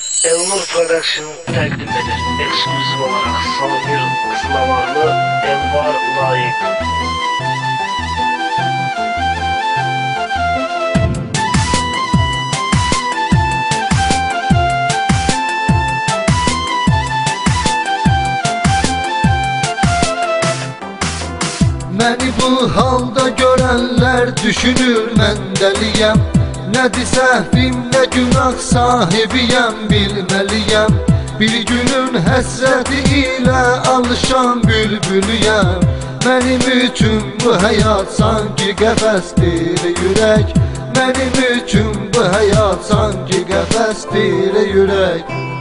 Elnur Production təqdim edir. Eksklüziv olaraq Samir Qızlavarlı, Elvar Layiq. Məni bu halda görənlər düşünür mən dəliyəm. Nədir səhvim, nə günah sahibiyəm bilməliyəm. Bir günün həsrəti ilə alışan bülbülüyəm. Mənim üçün bu həyat sanki qəfəsdir ürək. Mənim üçün bu həyat sanki qəfəsdir ürək.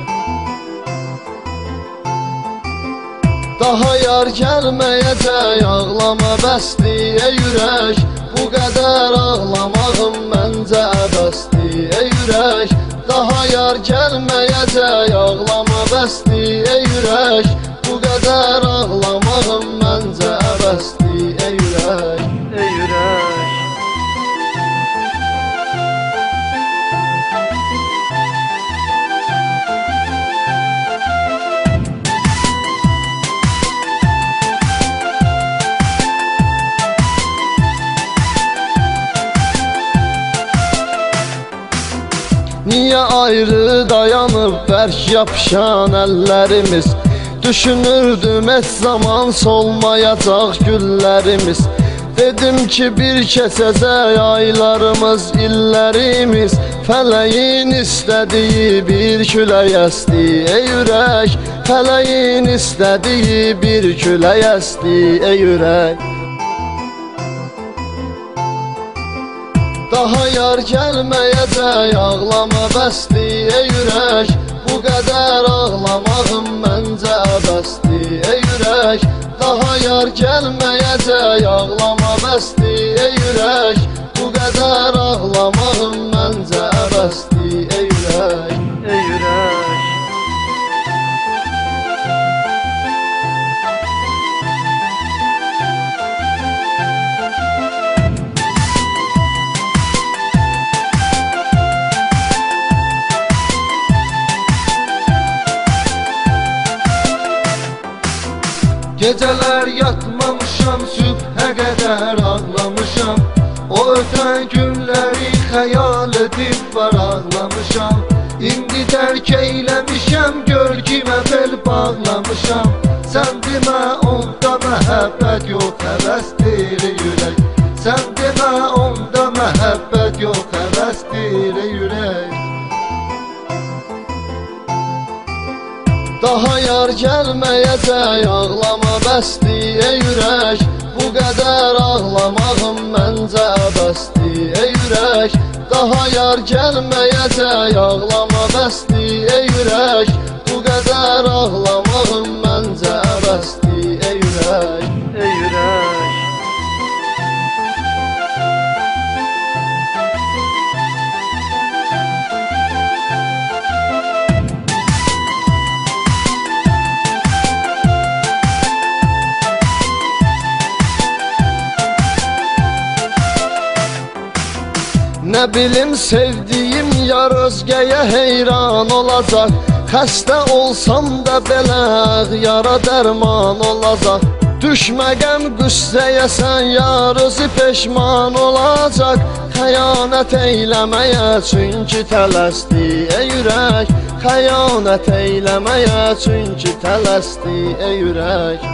Daha yar gəlməyəcək, ağlama bəsdir ey ürək. Bu qədər ağlamağım məncə əbəsdir ey ürək. Daha yar gəlməyəcək, ağlama bəsdir ey ürək. Bu qədər ağlamağım məncə əbəsdir ey ürək. Ey ürək. Niyə ayrı dayanıb bərk yapışan əllərimiz? Düşünürdüm heç zaman solmayacaq güllərimiz. Dedim ki bir keçəcək aylarımız, illərimiz. Fələyin istədiyi bir külək əsdi ey ürək. Fələyin istədiyi bir külək əsdi ey ürək. Daha yar gəlməyəcək, ağlama bəsdir ey ürək. Bu qədər ağlamağım məncə əbəsdir ey ürək. Daha yar gəlməyəcək, ağlama bəsdir ey ürək. Bu qədər ağlamağım məncə əbəsdir ey ürək. Ey ürək. Gecələr yatmamışam, sübhə qədər ağlamışam. O ötən günləri xəyal edib var ağlamışam. İndi tərk eyləmişəm, gölgimə bel bağlamışam. Sən demə onda məhəbbət yox, həvəsdir ürək. Sən demə onda məhəbbət yox, həvəsdir ürək. Daha yar gəlməyəcək, ağlama bəsdir ey ürək. Bu qədər ağlamağım məncə əbəsdir ey ürək. Daha yar gəlməyəcək, ağlama bəsdir ey ürək. Bu qədər ağlamağım məncə əbəsdir ey ürək. Ey ürək. Nə bilim sevdiyim yar özgəyə heyran olacaq. Xəstə olsam da belə yara dərman olacaq. Düşməgəm qüssəyə sən yar özü peşman olacaq. Xəyanət eyləməyə çünki tələsdi ey ürək. Xəyanət eyləməyə çünki tələsdi ey ürək.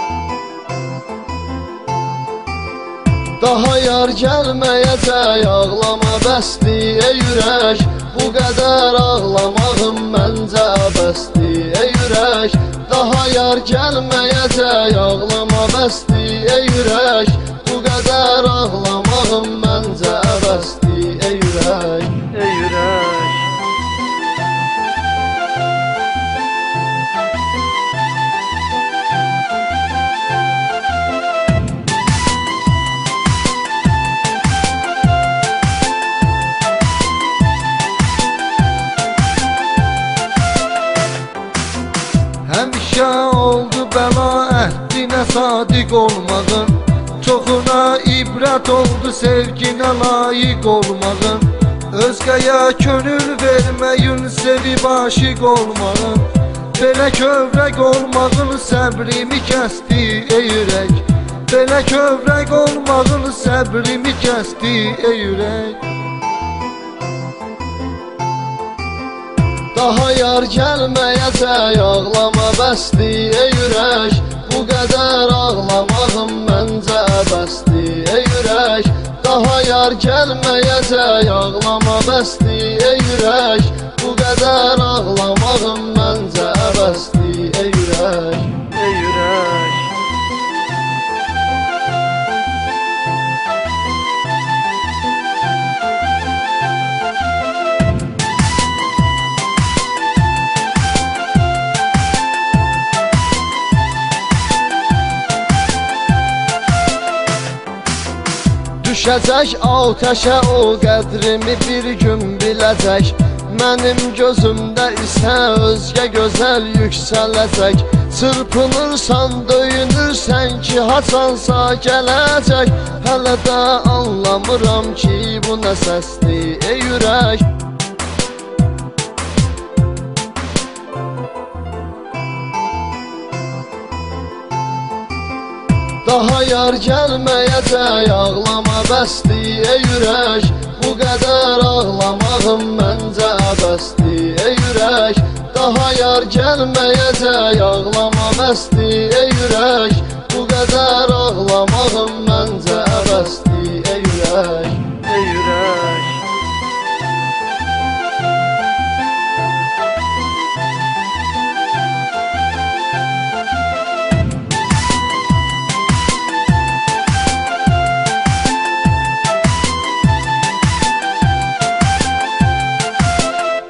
Daha yar gəlməyəcək, ağlama bəsdir ey ürək. Bu qədər ağlamağım məncə əbəsdir ey ürək. Daha yar gəlməyəcək, ağlama bəsdir ey ürək. Bu qədər ağlamağım məncə əbəsdir ey ürək. Ey ürək. Həmişə oldu bəla əhdinə sadiq olmağın. Çoxuna ibrət oldu sevginə layiq olmağın. Özgəyə könül verməyin, sevib aşiq olmağın. Belə kövrək olmağın səbrimi kəsdi ey ürək. Belə kövrək olmağın səbrimi kəsdi ey ürək. Daha yar gəlməyəcək, ağlama bəsdir ey ürək. Bu qədər ağlamağım məncə əbəsdir ey ürək. Daha yar gəlməyəcək, ağlama bəsdir ey ürək. Bu qədər ağlamağım məncə əbəsdir ey ürək. Ey ürək. Düşəcək atəşə o qədrimi bir gün biləcək. Mənim gözümdə isə özgə gözəl yüksələcək. Çırpınırsan, döyünürsən ki, haçansa gələcək. Hələ də anlamıram ki, bu nə səsdir ey ürək. Daha yar gəlməyəcək, ağlama bəsdir ey ürək. Bu qədər ağlamağım məncə əbəsdir ey ürək. Daha yar gəlməyəcək, ağlama bəsdir ey ürək. Bu qədər ağlamağım məncə əbəsdir ey ürək.